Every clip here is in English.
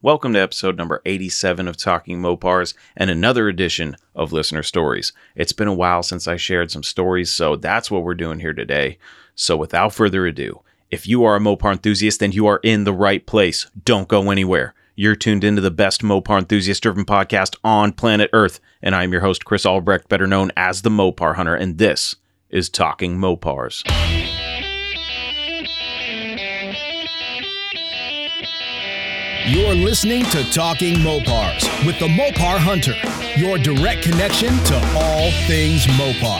Welcome to episode number 87 of Talking Mopars and another edition of Listener Stories. It's been a while since I shared some stories, so that's what we're doing here today. So without further ado, if you are a Mopar enthusiast, then you are in the right place. Don't go anywhere. You're tuned into the best Mopar enthusiast-driven podcast on planet Earth, and I'm your host, Chris Albrecht, better known as the Mopar Hunter, and this is Talking Mopars. You're listening to Talking Mopars with the Mopar Hunter, your direct connection to all things Mopar.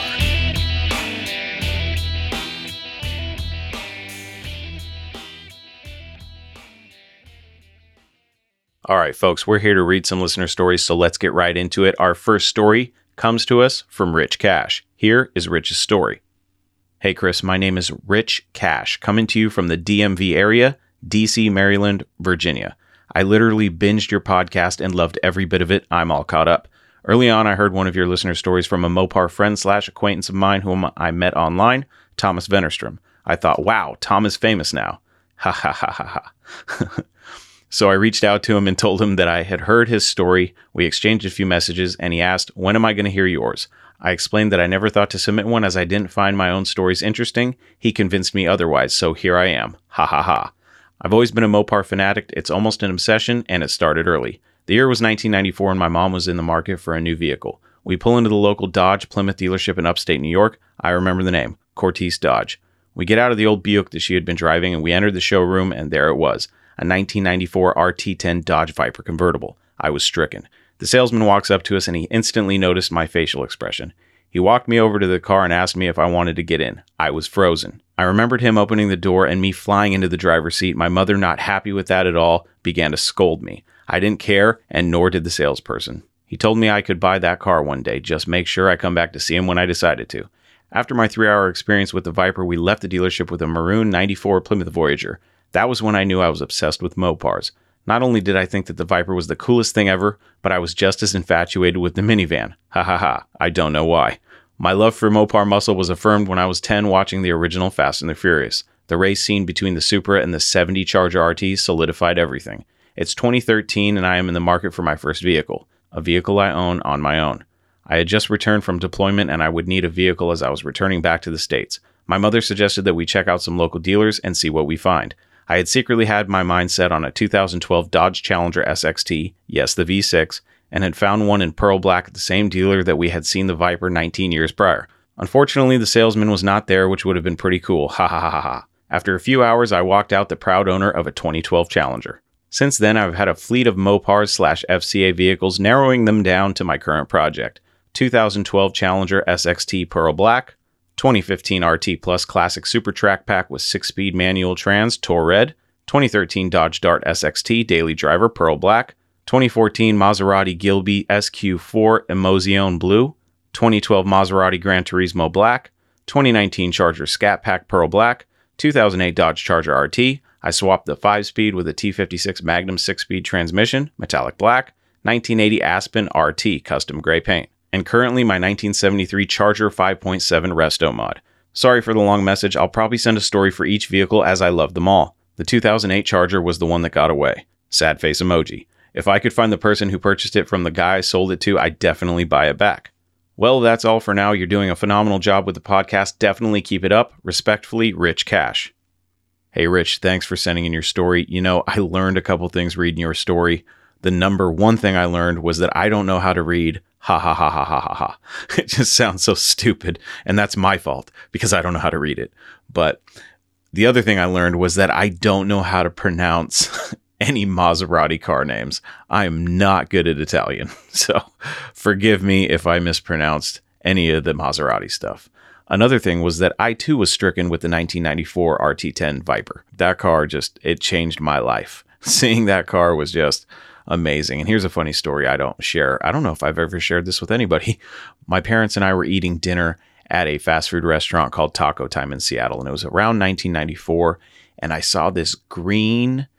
All right, folks, we're here to read some listener stories, so let's get right into it. Our first story comes to us from Rich Cash. Here is Rich's story. Hey, Chris, my name is Rich Cash, coming to you from the DMV area, DC, Maryland, Virginia. I literally binged your podcast and loved every bit of it. I'm all caught up. Early on, I heard one of your listener stories from a Mopar friend / acquaintance of mine whom I met online, Thomas Vennerstrom. I thought, wow, Tom is famous now. Ha ha ha ha ha. So I reached out to him and told him that I had heard his story. We exchanged a few messages and he asked, when am I going to hear yours? I explained that I never thought to submit one as I didn't find my own stories interesting. He convinced me otherwise, so here I am. Ha ha ha. I've always been a Mopar fanatic. It's almost an obsession, and it started early. The year was 1994, and my mom was in the market for a new vehicle. We pull into the local Dodge Plymouth dealership in upstate New York. I remember the name, Cortese Dodge. We get out of the old Buick that she had been driving, and we entered the showroom, and there it was, a 1994 RT10 Dodge Viper convertible. I was stricken. The salesman walks up to us, and he instantly noticed my facial expression. He walked me over to the car and asked me if I wanted to get in. I was frozen. I remembered him opening the door and me flying into the driver's seat. My mother, not happy with that at all, began to scold me. I didn't care, and nor did the salesperson. He told me I could buy that car one day, just make sure I come back to see him when I decided to. After my 3-hour experience with the Viper, we left the dealership with a maroon 94 Plymouth Voyager. That was when I knew I was obsessed with Mopars. Not only did I think that the Viper was the coolest thing ever, but I was just as infatuated with the minivan. Ha ha ha, I don't know why. My love for Mopar muscle was affirmed when I was 10 watching the original Fast and the Furious. The race scene between the Supra and the 70 Charger RT solidified everything. It's 2013 and I am in the market for my first vehicle, a vehicle I own on my own. I had just returned from deployment and I would need a vehicle as I was returning back to the States. My mother suggested that we check out some local dealers and see what we find. I had secretly had my mind set on a 2012 Dodge Challenger SXT, yes, the V6, and had found one in pearl black at the same dealer that we had seen the Viper 19 years prior. Unfortunately, the salesman was not there, which would have been pretty cool. Ha ha ha ha ha. After a few hours, I walked out the proud owner of a 2012 Challenger. Since then, I've had a fleet of Mopars / FCA vehicles, narrowing them down to my current project. 2012 Challenger SXT Pearl Black, 2015 RT Plus Classic Super Track Pack with 6-speed manual trans, Tour Red, 2013 Dodge Dart SXT Daily Driver Pearl Black, 2014 Maserati Gilby SQ4 Emozione Blue, 2012 Maserati Gran Turismo Black, 2019 Charger Scat Pack Pearl Black, 2008 Dodge Charger RT. I swapped the 5-speed with a T56 Magnum 6-speed transmission, metallic black, 1980 Aspen RT custom gray paint, and currently my 1973 Charger 5.7 Resto mod. Sorry for the long message. I'll probably send a story for each vehicle as I love them all. The 2008 Charger was the one that got away. Sad face emoji. If I could find the person who purchased it from the guy I sold it to, I'd definitely buy it back. Well, that's all for now. You're doing a phenomenal job with the podcast. Definitely keep it up. Respectfully, Rich Cash. Hey, Rich, thanks for sending in your story. You know, I learned a couple things reading your story. The number one thing I learned was that I don't know how to read ha ha ha ha ha ha ha. It just sounds so stupid, and that's my fault because I don't know how to read it. But the other thing I learned was that I don't know how to pronounce any Maserati car names. I am not good at Italian, so forgive me if I mispronounced any of the Maserati stuff. Another thing was that I too was stricken with the 1994 RT10 Viper. That car it changed my life. Seeing that car was just amazing. And here's a funny story I don't share. I don't know if I've ever shared this with anybody. My parents and I were eating dinner at a fast food restaurant called Taco Time in Seattle, and it was around 1994, and I saw this green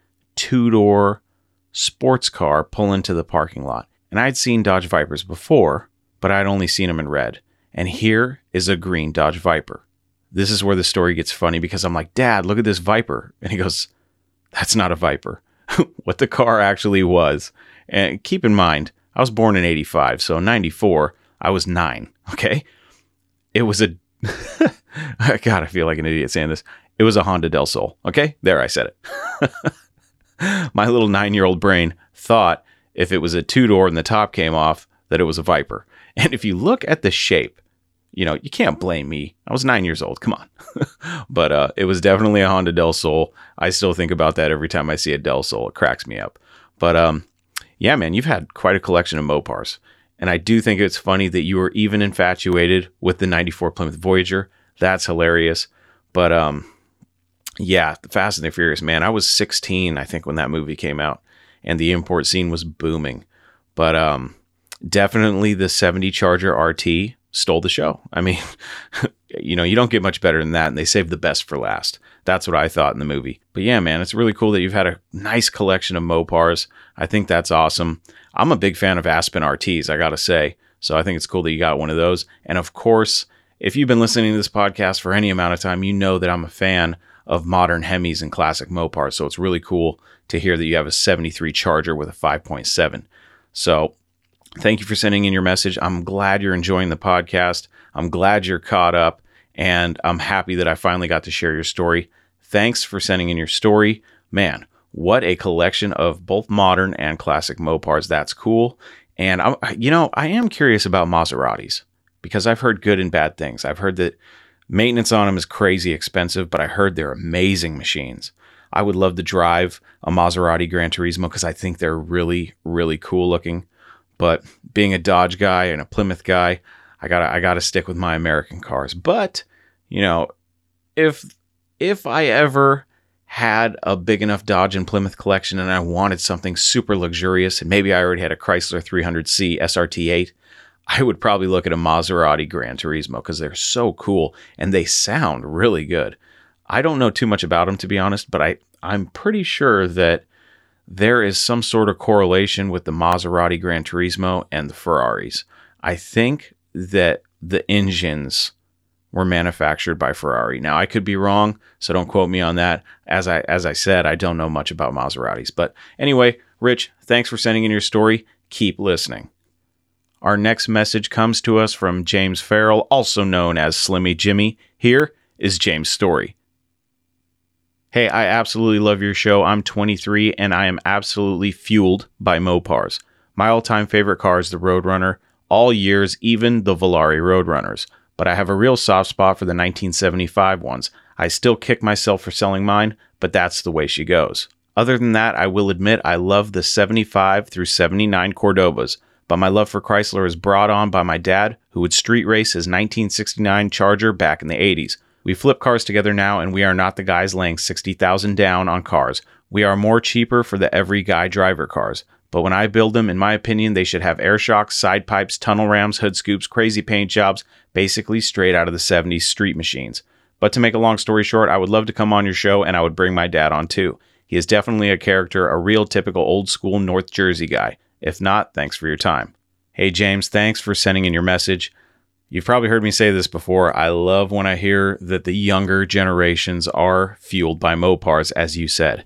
2-door sports car pull into the parking lot. And I'd seen Dodge Vipers before, but I'd only seen them in red. And here is a green Dodge Viper. This is where the story gets funny because I'm like, Dad, look at this Viper. And he goes, that's not a Viper. what the car actually was. And keep in mind, I was born in 85, so 94, I was 9, okay? It was a... God, I feel like an idiot saying this. It was a Honda Del Sol, okay? There, I said it. My little 9-year-old brain thought if it was a two-door and the top came off, that it was a Viper. And if you look at the shape, you can't blame me. I was 9 years old. Come on. But it was definitely a Honda Del Sol. I still think about that every time I see a Del Sol. It cracks me up. But yeah, man, you've had quite a collection of Mopars. And I do think it's funny that you were even infatuated with the 94 Plymouth Voyager. That's hilarious. But yeah, the Fast and the Furious, man, I was 16, I think, when that movie came out. And the import scene was booming. But definitely the 70 Charger RT stole the show. I mean, you don't get much better than that, and they saved the best for last. That's what I thought in the movie. But yeah, man, it's really cool that you've had a nice collection of Mopars. I think that's awesome. I'm a big fan of Aspen RTs, I gotta say. So I think it's cool that you got one of those. And of course, if you've been listening to this podcast for any amount of time, you know that I'm a fan of modern Hemis and classic Mopars. So it's really cool to hear that you have a 73 Charger with a 5.7. So thank you for sending in your message. I'm glad you're enjoying the podcast. I'm glad you're caught up, and I'm happy that I finally got to share your story. Thanks for sending in your story. Man, what a collection of both modern and classic Mopars. That's cool. And I am curious about Maseratis because I've heard good and bad things. I've heard that maintenance on them is crazy expensive, but I heard they're amazing machines. I would love to drive a Maserati Gran Turismo because I think they're really, really cool looking. But being a Dodge guy and a Plymouth guy, I gotta stick with my American cars. But, if I ever had a big enough Dodge and Plymouth collection and I wanted something super luxurious, and maybe I already had a Chrysler 300C SRT8, I would probably look at a Maserati Gran Turismo because they're so cool and they sound really good. I don't know too much about them, to be honest, but I'm pretty sure that there is some sort of correlation with the Maserati Gran Turismo and the Ferraris. I think that the engines were manufactured by Ferrari. Now, I could be wrong, so don't quote me on that. As I said, I don't know much about Maseratis. But anyway, Rich, thanks for sending in your story. Keep listening. Our next message comes to us from James Farrell, also known as Slimmy Jimmy. Here is James' story. Hey, I absolutely love your show. I'm 23 and I am absolutely fueled by Mopars. My all-time favorite car is the Roadrunner, all years, even the Volare Roadrunners. But I have a real soft spot for the 1975 ones. I still kick myself for selling mine, but that's the way she goes. Other than that, I will admit I love the 75 through 79 Cordobas, but my love for Chrysler is brought on by my dad, who would street race his 1969 Charger back in the 80s. We flip cars together now, and we are not the guys laying $60,000 down on cars. We are more cheaper for the every guy driver cars. But when I build them, in my opinion, they should have air shocks, side pipes, tunnel rams, hood scoops, crazy paint jobs, basically straight out of the 70s street machines. But to make a long story short, I would love to come on your show, and I would bring my dad on too. He is definitely a character, a real typical old school North Jersey guy. If not, thanks for your time. Hey James, thanks for sending in your message. You've probably heard me say this before. I love when I hear that the younger generations are fueled by Mopars, as you said.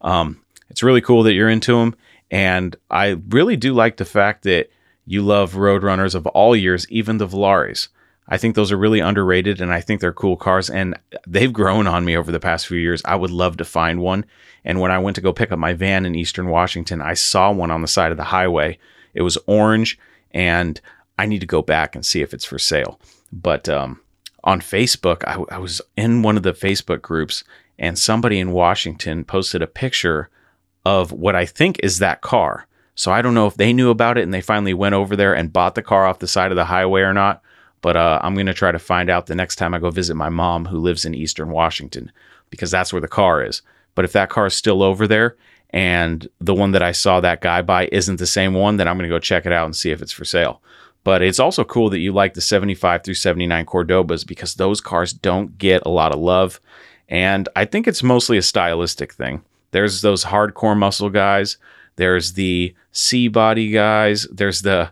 It's really cool that you're into them. And I really do like the fact that you love Roadrunners of all years, even the Volaris. I think those are really underrated, and I think they're cool cars, and they've grown on me over the past few years. I would love to find one. And when I went to go pick up my van in Eastern Washington, I saw one on the side of the highway. It was orange, and I need to go back and see if it's for sale. But on Facebook, I was in one of the Facebook groups, and somebody in Washington posted a picture of what I think is that car. So I don't know if they knew about it and they finally went over there and bought the car off the side of the highway or not. But I'm going to try to find out the next time I go visit my mom who lives in Eastern Washington, because that's where the car is. But if that car is still over there and the one that I saw that guy buy isn't the same one, then I'm going to go check it out and see if it's for sale. But it's also cool that you like the 75 through 79 Cordobas, because those cars don't get a lot of love. And I think it's mostly a stylistic thing. There's those hardcore muscle guys. There's the C-body guys. There's the,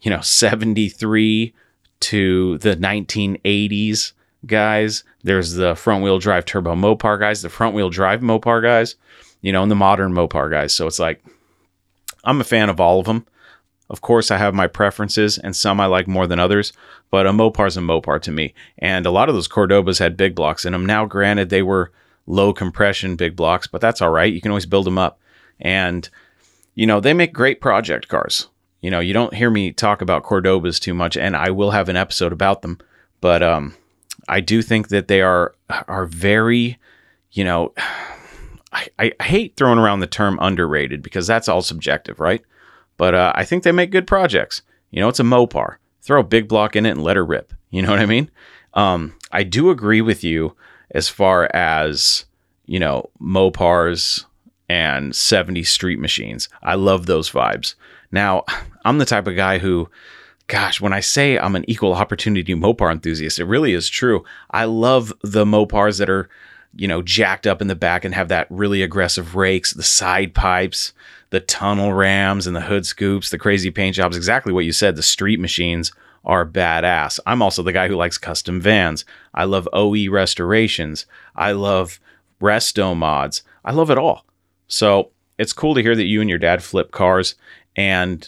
73 to the 1980s guys. There's the front-wheel drive turbo Mopar guys, the front-wheel drive Mopar guys. and the modern Mopar guys. So it's like, I'm a fan of all of them. Of course, I have my preferences, and some I like more than others, but a Mopar's a Mopar to me. And a lot of those Cordobas had big blocks in them. Now, granted, they were low compression big blocks, but that's all right. You can always build them up. And, they make great project cars. You don't hear me talk about Cordobas too much, and I will have an episode about them. But I do think that they are very, I hate throwing around the term underrated because that's all subjective, right? But I think they make good projects. It's a Mopar. Throw a big block in it and let her rip. You know what I mean? I do agree with you as far as, Mopars and 70 street machines. I love those vibes. Now, I'm the type of guy who, gosh, when I say I'm an equal opportunity Mopar enthusiast, it really is true. I love the Mopars that are, jacked up in the back and have that really aggressive rakes, the side pipes, the tunnel rams and the hood scoops, the crazy paint jobs. Exactly what you said. The street machines are badass. I'm also the guy who likes custom vans. I love OE restorations. I love resto mods. I love it all. So it's cool to hear that you and your dad flip cars. And,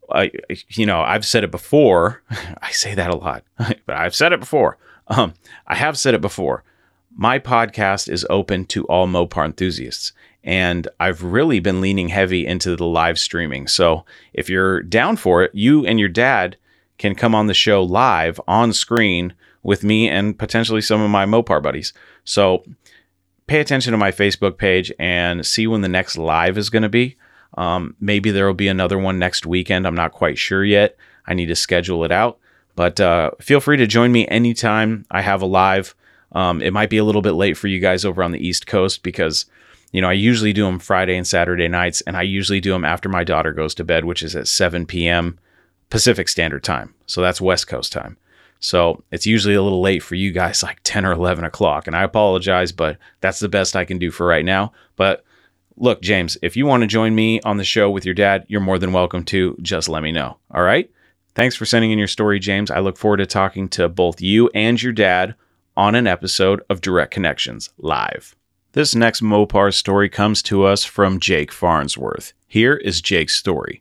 I've said it before. I say that a lot, but I've said it before. I have said it before. My podcast is open to all Mopar enthusiasts. And I've really been leaning heavy into the live streaming. So if you're down for it, you and your dad can come on the show live on screen with me and potentially some of my Mopar buddies. So pay attention to my Facebook page and see when the next live is going to be. Maybe there will be another one next weekend. I'm not quite sure yet. I need to schedule it out. But feel free to join me anytime I have a live. It might be a little bit late for you guys over on the East Coast because I usually do them Friday and Saturday nights, and I usually do them after my daughter goes to bed, which is at 7 p.m. Pacific Standard Time. So that's West Coast time. So it's usually a little late for you guys, like 10 or 11 o'clock. And I apologize, but that's the best I can do for right now. But look, James, if you want to join me on the show with your dad, you're more than welcome to. Just let me know. All right? Thanks for sending in your story, James. I look forward to talking to both you and your dad on an episode of Direct Connections Live. This next Mopar story comes to us from Jake Farnsworth. Here is Jake's story.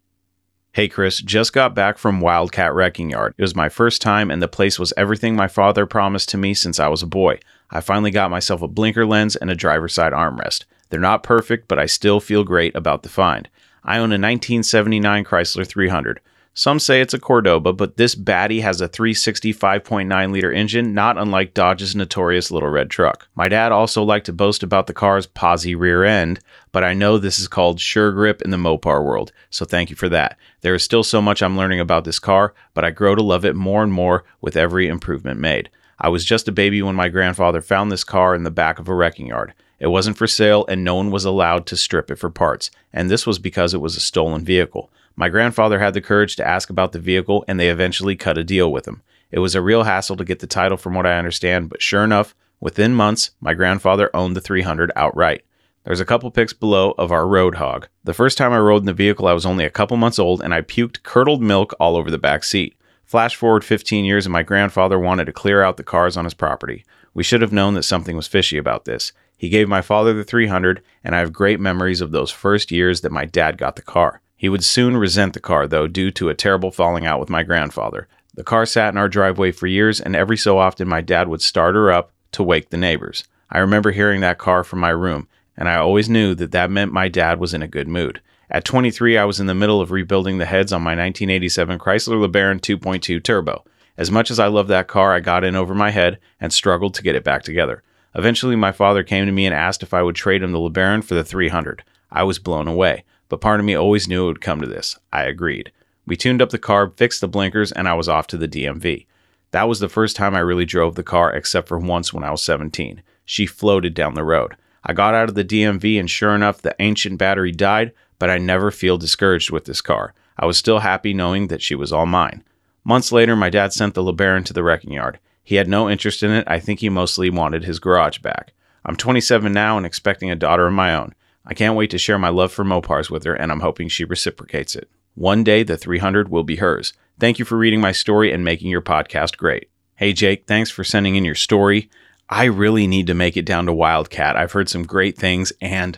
Hey Chris, just got back from Wildcat Wrecking Yard. It was my first time and the place was everything my father promised to me since I was a boy. I finally got myself a blinker lens and a driver's side armrest. They're not perfect, but I still feel great about the find. I own a 1979 Chrysler 300. Some say it's a Cordoba, but this baddie has a 360 5.9 liter engine, not unlike Dodge's notorious Little Red Truck. My dad also liked to boast about the car's posi rear end, but I know this is called Sure Grip in the Mopar world, so thank you for that. There is still so much I'm learning about this car, but I grow to love it more and more with every improvement made. I was just a baby when my grandfather found this car in the back of a wrecking yard. It wasn't for sale and no one was allowed to strip it for parts, and this was because it was a stolen vehicle. My grandfather had the courage to ask about the vehicle and they eventually cut a deal with him. It was a real hassle to get the title from what I understand, but sure enough, within months, my grandfather owned the 300 outright. There's a couple pics below of our Roadhog. The first time I rode in the vehicle, I was only a couple months old and I puked curdled milk all over the back seat. Flash forward 15 years and my grandfather wanted to clear out the cars on his property. We should have known that something was fishy about this. He gave my father the 300 and I have great memories of those first years that my dad got the car. He would soon resent the car, though, due to a terrible falling out with my grandfather. The car sat in our driveway for years, and every so often my dad would start her up to wake the neighbors. I remember hearing that car from my room, and I always knew that that meant my dad was in a good mood. At 23, I was in the middle of rebuilding the heads on my 1987 Chrysler LeBaron 2.2 Turbo. As much as I loved that car, I got in over my head and struggled to get it back together. Eventually, my father came to me and asked if I would trade him the LeBaron for the 300. I was blown away. But part of me always knew it would come to this. I agreed. We tuned up the carb, fixed the blinkers, and I was off to the DMV. That was the first time I really drove the car, except for once when I was 17. She floated down the road. I got out of the DMV, and sure enough, the ancient battery died, but I never feel discouraged with this car. I was still happy knowing that she was all mine. Months later, my dad sent the LeBaron to the wrecking yard. He had no interest in it. I think he mostly wanted his garage back. I'm 27 now and expecting a daughter of my own. I can't wait to share my love for Mopars with her, and I'm hoping she reciprocates it. One day, the 300 will be hers. Thank you for reading my story and making your podcast great. Hey, Jake, thanks for sending in your story. I really need to make it down to Wildcat. I've heard some great things, and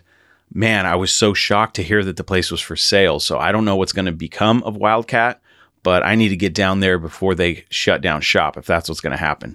man, I was so shocked to hear that the place was for sale. So I don't know what's going to become of Wildcat, but I need to get down there before they shut down shop, if that's what's going to happen.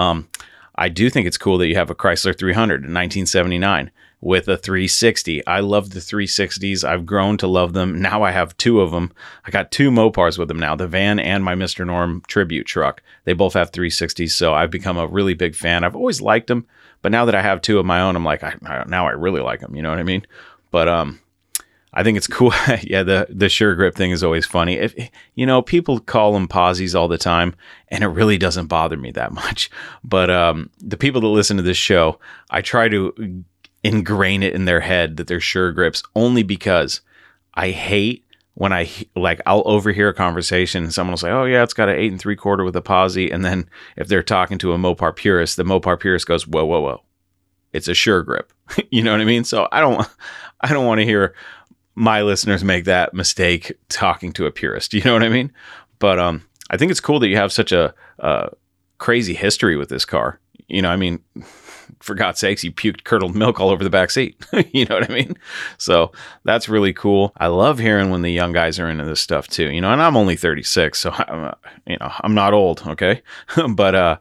I do think it's cool that you have a Chrysler 300 in 1979 with a 360. I love the 360s. I've grown to love them. Now I have two of them. I got two Mopars with them now, the van and my Mr. Norm tribute truck. They both have 360s, so I've become a really big fan. I've always liked them, but now that I have two of my own, I'm like, now I really like them. You know what I mean? But I think it's cool. Yeah, the Sure Grip thing is always funny. If people call them posies all the time, and it really doesn't bother me that much. But the people that listen to this show, I try to ingrain it in their head that they're Sure Grips, only because I hate when I'll overhear a conversation and someone will say, "Oh yeah, it's got an 8 3/4 with a posi," and then if they're talking to a Mopar purist, the Mopar purist goes, "Whoa, whoa, whoa, it's a Sure Grip." You know what I mean? So I don't want to hear my listeners make that mistake talking to a purist. You know what I mean? But I think it's cool that you have such a crazy history with this car. I mean, for God's sakes, you puked curdled milk all over the back seat. You know what I mean? So that's really cool. I love hearing when the young guys are into this stuff too. And I'm only 36, so I'm not old, okay? But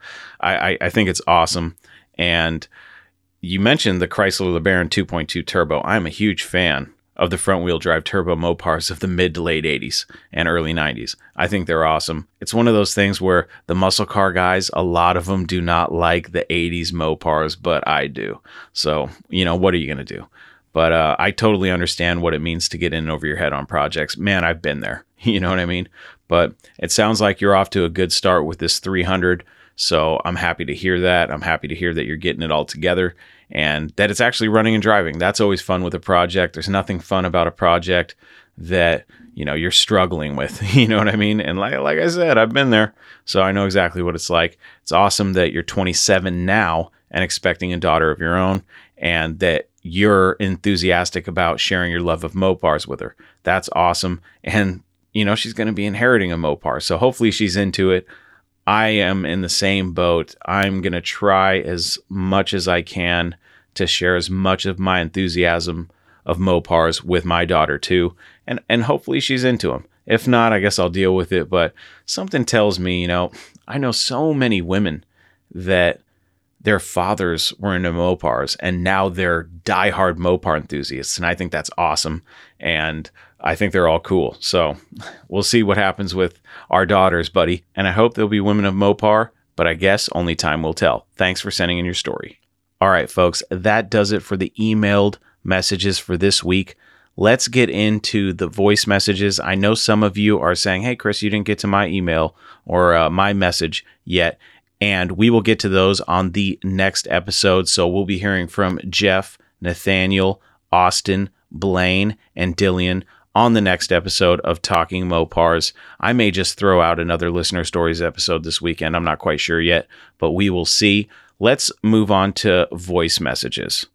I think it's awesome. And you mentioned the Chrysler LeBaron 2.2 turbo. I'm a huge fan of the front-wheel drive turbo Mopars of the mid to late 80s and early 90s. I think they're awesome. It's one of those things where the muscle car guys, a lot of them do not like the 80s Mopars, but I do. So, what are you going to do? But I totally understand what it means to get in over your head on projects. Man, I've been there. You know what I mean? But it sounds like you're off to a good start with this 300. So I'm happy to hear that. I'm happy to hear that you're getting it all together and that it's actually running and driving. That's always fun with a project. There's nothing fun about a project that, you're struggling with. You know what I mean? And like I said, I've been there, so I know exactly what it's like. It's awesome that you're 27 now and expecting a daughter of your own, and that you're enthusiastic about sharing your love of Mopars with her. That's awesome. And, she's going to be inheriting a Mopar, so hopefully she's into it. I am in the same boat. I'm going to try as much as I can to share as much of my enthusiasm of Mopars with my daughter too. And hopefully she's into them. If not, I guess I'll deal with it. But something tells me, I know so many women that their fathers were into Mopars and now they're diehard Mopar enthusiasts. And I think that's awesome. And I think they're all cool. So we'll see what happens with our daughters, buddy. And I hope they'll be women of Mopar, but I guess only time will tell. Thanks for sending in your story. All right, folks, that does it for the emailed messages for this week. Let's get into the voice messages. I know some of you are saying, "Hey, Chris, you didn't get to my email or my message yet." And we will get to those on the next episode. So we'll be hearing from Jeff, Nathaniel, Austin, Blaine, and Dillian on the next episode of Talking Mopars. I may just throw out another listener stories episode this weekend. I'm not quite sure yet, but we will see. Let's move on to voice messages.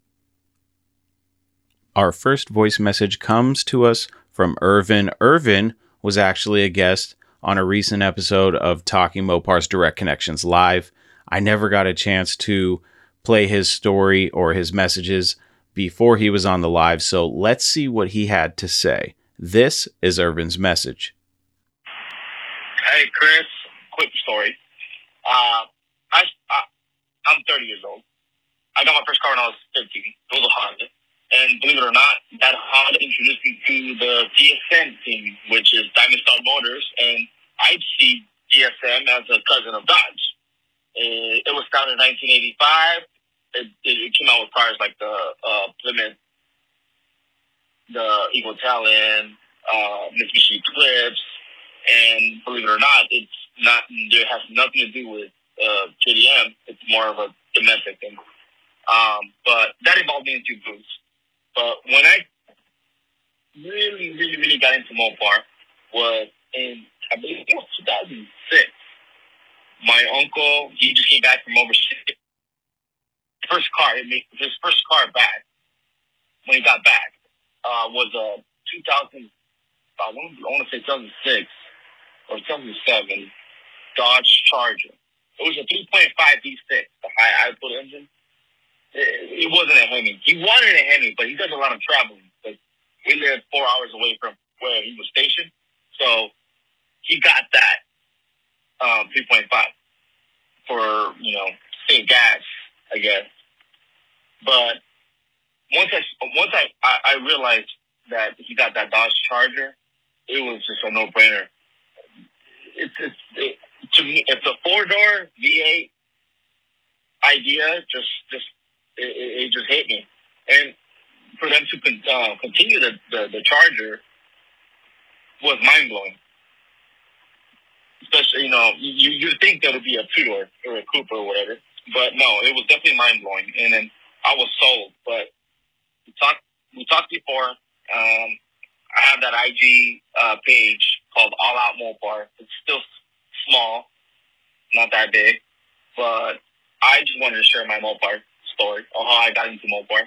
Our first voice message comes to us from Irvin. Irvin was actually a guest on a recent episode of Talking Mopars Direct Connections Live. I never got a chance to play his story or his messages before he was on the live, so let's see what he had to say. This is Irvin's message. Hey, Chris. Quick story. I'm 30 years old. I got my first car when I was 15. It was a Honda. And believe it or not, that Honda introduced me to the DSM team, which is Diamond Star Motors. And I see DSM as a cousin of Dodge. It was founded in 1985. It came out with cars like the Plymouth, the Eagle Talon, Mitsubishi Eclipse, and believe it or not, it has nothing to do with JDM. It's more of a domestic thing. But that involved me in two booths. But when I really, really, really got into Mopar was in, I believe it was 2006. My uncle, he just came back from overseas. His first car back, when he got back, was a 2000, I want to say 2006 or 2007 Dodge Charger. It was a 3.5 V6, the high output engine. it wasn't a Hemi. He wanted a Hemi, but he does a lot of traveling. But we live 4 hours away from where he was stationed, so he got that 3.5 for save gas, I guess. But once I realized that he got that Dodge Charger, it was just a no-brainer. To me, it's a 4-door V8 idea. It just hit me, and for them to continue the Charger was mind blowing. Especially, you'd think that would be a 2-door or a coupe or whatever, but no, it was definitely mind blowing. And then I was sold. But we talked before. I have that IG page called All Out Mopar. It's still small, not that big, but I just wanted to share my Mopar story or how I got into Mopars.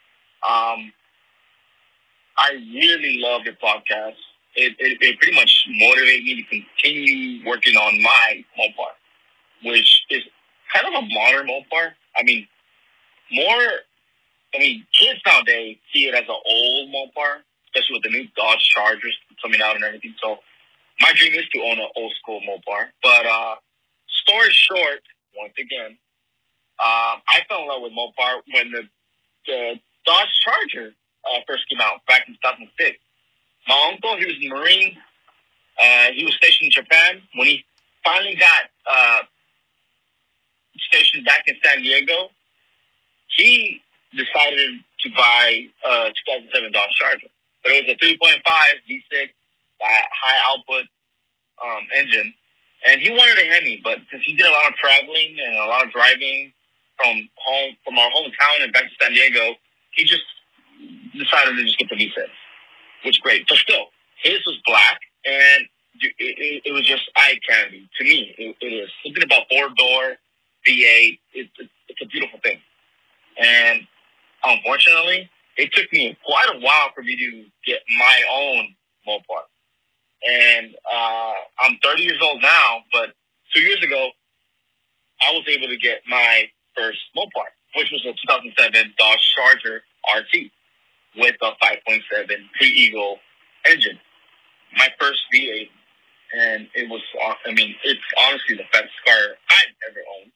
I really love your podcast. It pretty much motivated me to continue working on my Mopar, which is kind of a modern Mopar. Kids nowadays see it as an old Mopar, especially with the new Dodge Chargers coming out and everything. So my dream is to own an old school Mopar. But story short, once again, I fell in love with Mopar when the Dodge Charger first came out back in 2006. My uncle, he was a Marine. He was stationed in Japan. When he finally got stationed back in San Diego, he decided to buy a 2007 Dodge Charger. But it was a 3.5 V6 high output engine. And he wanted a Hemi, but since he did a lot of traveling and a lot of driving from our hometown and back to San Diego, he just decided to just get the V6, which is great. But still, his was black, and it was just eye candy to me. It is something about 4-door V8. It's a beautiful thing, and unfortunately, it took me quite a while for me to get my own Mopar. And I'm 30 years old now, but 2 years ago, I was able to get my first Mopar, which was a 2007 Dodge Charger RT with a 5.7 Pre-Eagle engine. My first V8, and it was, it's honestly the best car I've ever owned.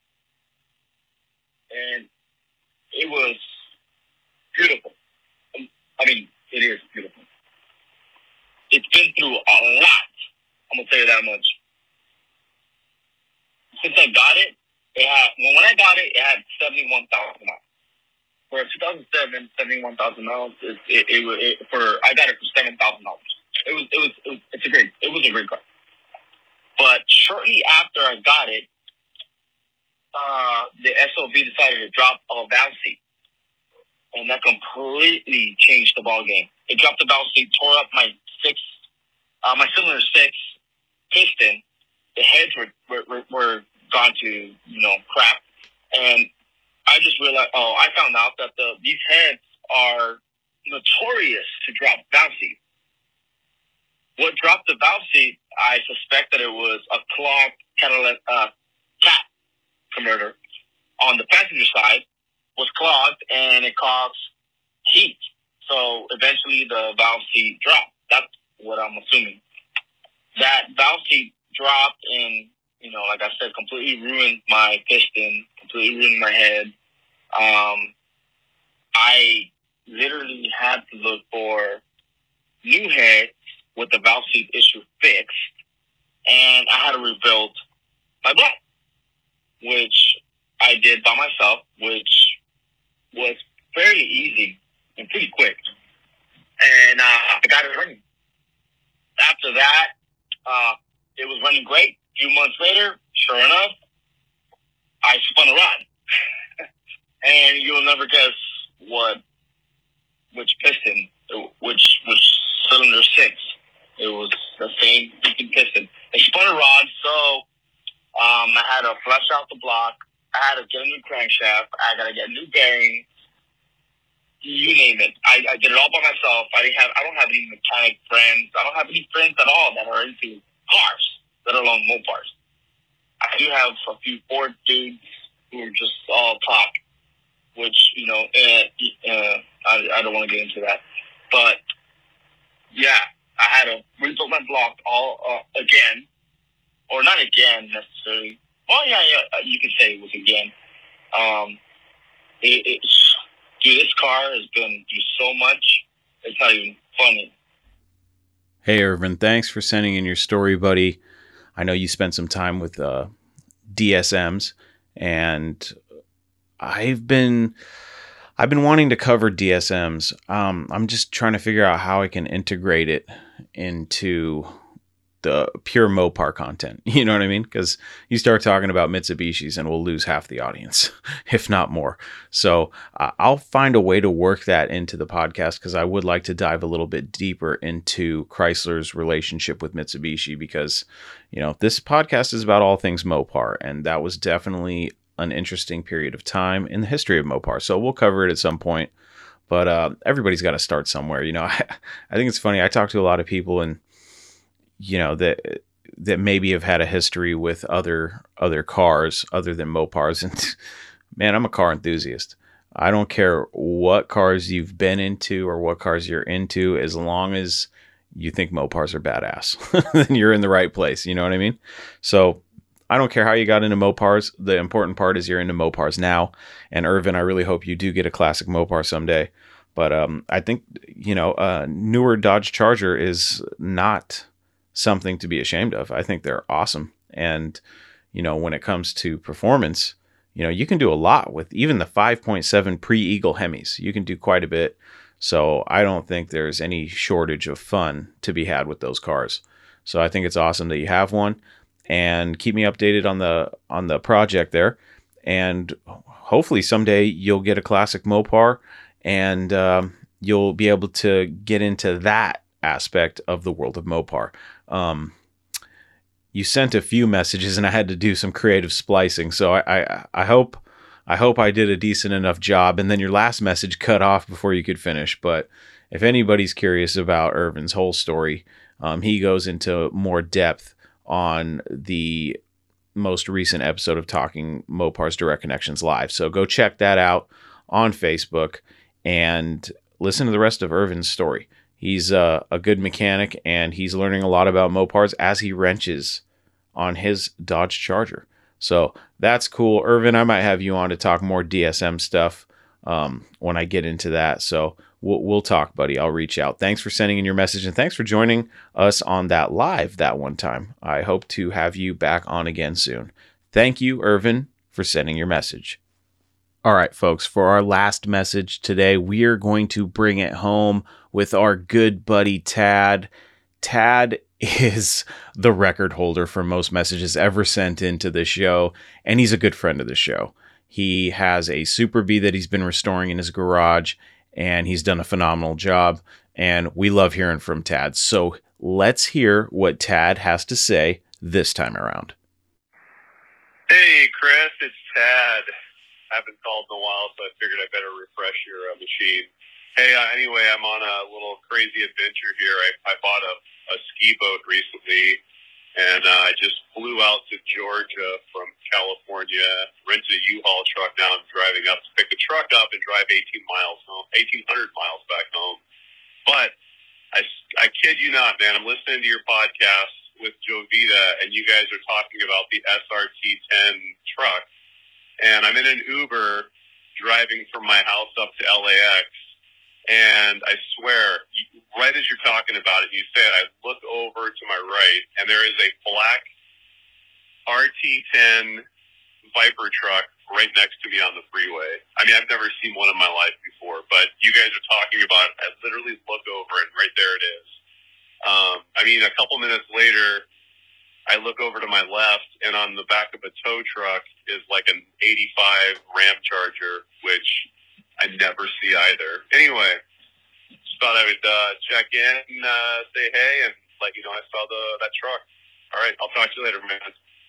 And it was beautiful. It is beautiful. It's been through a lot. I'm going to tell you that much. Since I got it, when I got it had 71,000 miles. For a 2007, 71,000 miles, I got it for $7,000. It was a great car. But shortly after I got it, the SOB decided to drop a valve seat. And that completely changed the ball game. It dropped the valve seat, tore up my cylinder 6 piston. The heads were gone to crap, and I just realized. I found out that these heads are notorious to drop valve seat. What dropped the valve seat? I suspect that it was a clogged cat converter on the passenger side was clogged, and it caused heat. So eventually the valve seat dropped. That's what I'm assuming. That valve seat dropped and, like I said, completely ruined my piston, completely ruined my head. I literally had to look for new heads with the valve seat issue fixed, and I had to rebuild my block, which I did by myself, which was fairly easy and pretty quick. And I got it running. After that, it was running great. A few months later, sure enough, I spun a rod. And you'll never guess which piston, which cylinder 6. It was the same freaking piston. They spun a rod, so I had to flush out the block. I had to get a new crankshaft. I got to get new bearings. You name it. I did it all by myself. I don't have any mechanic friends. I don't have any friends at all that are into cars, let alone Mopars. I do have a few Ford dudes who are just all talk. which, I don't want to get into that. But, yeah, I had to rebuild my block all again. Or not again, necessarily. Well, yeah, you could say it was again. Dude, this car has been through so much, it's not even funny. Hey, Irvin, thanks for sending in your story, buddy. I know you spent some time with DSMs, and I've been wanting to cover DSMs. I'm just trying to figure out how I can integrate it into the pure Mopar content. You know what I mean? Because you start talking about Mitsubishis and we'll lose half the audience, if not more. So I'll find a way to work that into the podcast, because I would like to dive a little bit deeper into Chrysler's relationship with Mitsubishi, because, this podcast is about all things Mopar, and that was definitely an interesting period of time in the history of Mopar. So we'll cover it at some point, but everybody's got to start somewhere. I think it's funny. I talk to a lot of people, and that maybe have had a history with other cars other than Mopars. And man, I'm a car enthusiast. I don't care what cars you've been into or what cars you're into, as long as you think Mopars are badass, then you're in the right place. You know what I mean? So I don't care how you got into Mopars. The important part is you're into Mopars now. And Irvin, I really hope you do get a classic Mopar someday. But I think, newer Dodge Charger is not something to be ashamed of. I think they're awesome. And, when it comes to performance, you can do a lot with even the 5.7 pre-Eagle Hemis. You can do quite a bit. So I don't think there's any shortage of fun to be had with those cars. So I think it's awesome that you have one, and keep me updated on the project there. And hopefully someday you'll get a classic Mopar, and you'll be able to get into that aspect of the world of Mopar. You sent a few messages, and I had to do some creative splicing. So I hope I did a decent enough job. And then your last message cut off before you could finish. But if anybody's curious about Irvin's whole story, he goes into more depth on the most recent episode of Talking Mopar's Direct Connections Live. So go check that out on Facebook and listen to the rest of Irvin's story. He's a good mechanic, and he's learning a lot about Mopars as he wrenches on his Dodge Charger. So that's cool. Irvin, I might have you on to talk more DSM stuff when I get into that. So we'll talk, buddy. I'll reach out. Thanks for sending in your message, and thanks for joining us on that live that one time. I hope to have you back on again soon. Thank you, Irvin, for sending your message. All right, folks, for our last message today, we are going to bring it home with our good buddy, Tad. Tad is the record holder for most messages ever sent into the show, and he's a good friend of the show. He has a Super Bee that he's been restoring in his garage, and he's done a phenomenal job, and we love hearing from Tad. So let's hear what Tad has to say this time around. Hey, Chris, it's Tad. I haven't called in a while, so I figured I better refresh your machine. Hey, anyway, I'm on a little crazy adventure here. I bought a ski boat recently, and I just flew out to Georgia from California, rented a U-Haul truck. Now I'm driving up to pick the truck up and drive 1,800 miles back home. But I kid you not, man, I'm listening to your podcast with Jovita, and you guys are talking about the SRT10 truck. And I'm in an Uber driving from my house up to LAX, and I swear, right as you're talking about it, you said, I look over to my right, and there is a black RT10 Viper truck right next to me on the freeway. I mean, I've never seen one in my life before, but you guys are talking about it. I literally look over, and right there it is. A couple minutes later, I look over to my left, and on the back of a tow truck is like an 85 Ram Charger, which I never see either. Anyway, just thought I would check in, say hey, and let you know I saw that truck. All right, I'll talk to you later, man.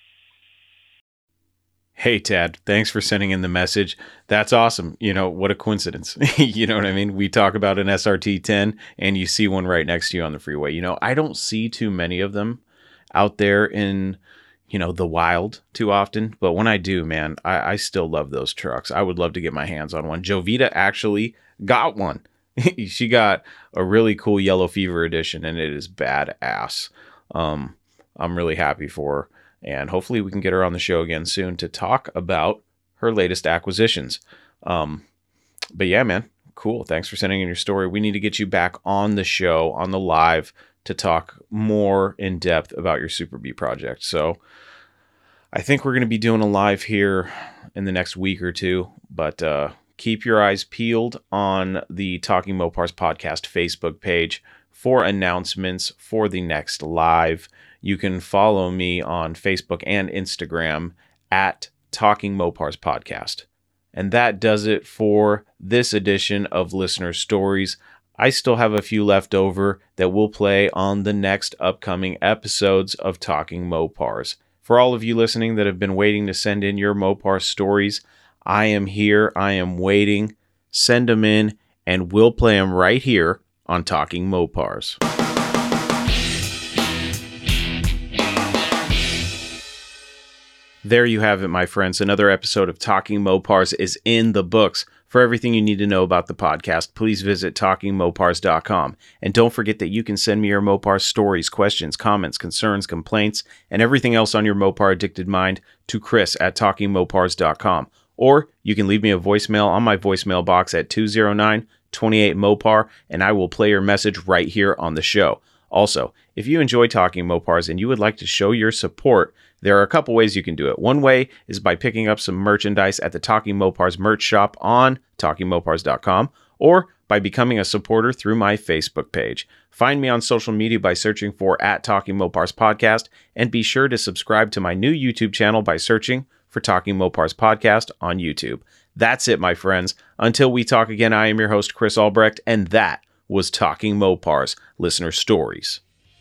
Hey, Tad, thanks for sending in the message. That's awesome. What a coincidence. You know what I mean? We talk about an SRT10, and you see one right next to you on the freeway. I don't see too many of them out there in the wild too often. But when I do, man, I still love those trucks. I would love to get my hands on one. Jovita actually got one. She got a really cool Yellow Fever edition, and it is badass. I'm really happy for her, and hopefully we can get her on the show again soon to talk about her latest acquisitions. But yeah, man, cool. Thanks for sending in your story. We need to get you back on the show, on the live, to talk more in depth about your Super Bee project. So I think we're going to be doing a live here in the next week or two, but keep your eyes peeled on the Talking Mopars podcast Facebook page for announcements for the next live. You can follow me on Facebook and Instagram at Talking Mopars Podcast. And that does it for this edition of Listener Stories. I still have a few left over that we'll play on the next upcoming episodes of Talking Mopars. For all of you listening that have been waiting to send in your Mopar stories, I am here. I am waiting. Send them in, and we'll play them right here on Talking Mopars. There you have it, my friends. Another episode of Talking Mopars is in the books. For everything you need to know about the podcast, please visit TalkingMopars.com. And don't forget that you can send me your Mopar stories, questions, comments, concerns, complaints, and everything else on your Mopar addicted mind to Chris at TalkingMopars.com. Or you can leave me a voicemail on my voicemail box at 209-28-MOPAR, and I will play your message right here on the show. Also, if you enjoy Talking Mopars and you would like to show your support, there are a couple ways you can do it. One way is by picking up some merchandise at the Talking Mopars merch shop on TalkingMopars.com, or by becoming a supporter through my Facebook page. Find me on social media by searching for @Talking Mopars Podcast, and be sure to subscribe to my new YouTube channel by searching for Talking Mopars Podcast on YouTube. That's it, my friends. Until we talk again, I am your host, Chris Albrecht, and that was Talking Mopars Listener Stories.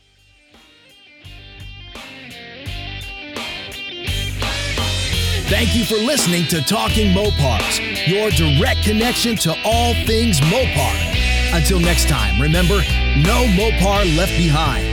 Thank you for listening to Talking Mopars, your direct connection to all things Mopar. Until next time, remember, no Mopar left behind.